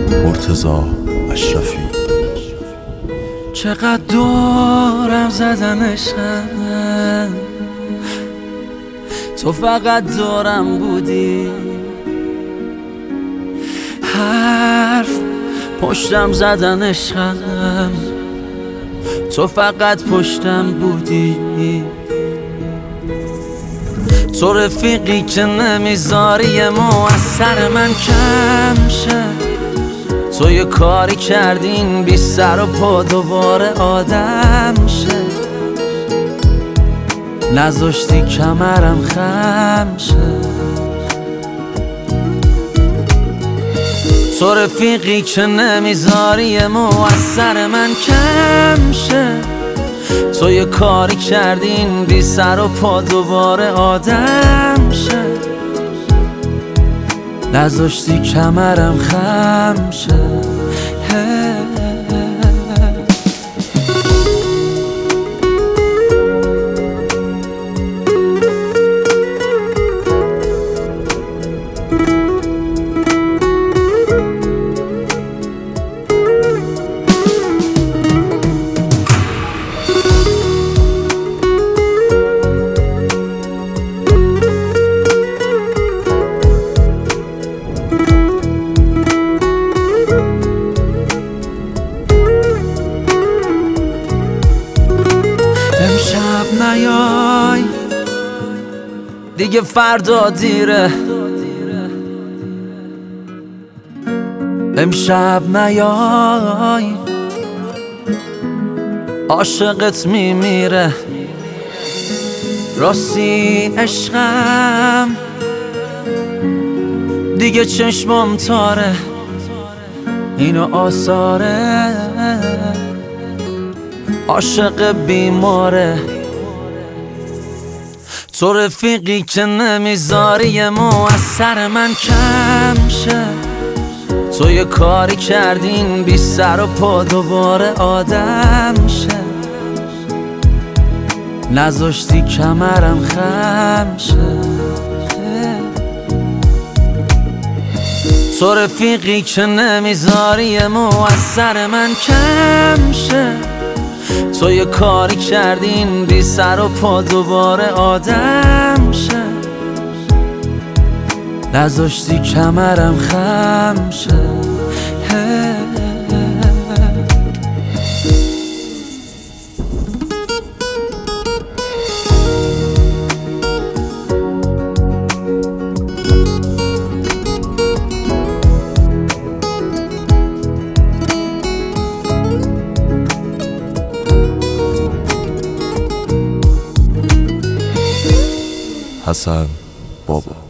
مرتضی اشرفی. چقدر دورم زدن عشقم، تو فقط دورم بودی. حرف پشتم زدن عشقم، تو فقط پشتم بودی. تو رفیقی که نمیذاری مو از سر من کم شه. تو یه کاری کردین بی سر و پا دوباره آدم شه. نذاشتی کمرم خم شه. تو رفیقی که نمیذاری مو از سر من کم شه. تو یه کاری کردین بی سر و پا دوباره آدم شه. نذاشتی کمرم خم شه. امشب نیای دیگه، فردا دیره. امشب نیای عاشقت میمیره. راستی عشقم دیگه چشمم تاره، اینو آثاره عاشق بیماره. تو رفیقی که نمیذاری مو از سر من کم شه. تو یه کاری کردین بی سر و پا دوباره آدم شه. نذاشتی کمرم خم شه. تو رفیقی که نمیذاری مو از سر من کم شه. تو یه کاری کردین بی سر و پا دوباره آدم شه. نذاشتی کمرم خم شه. حسن بابا.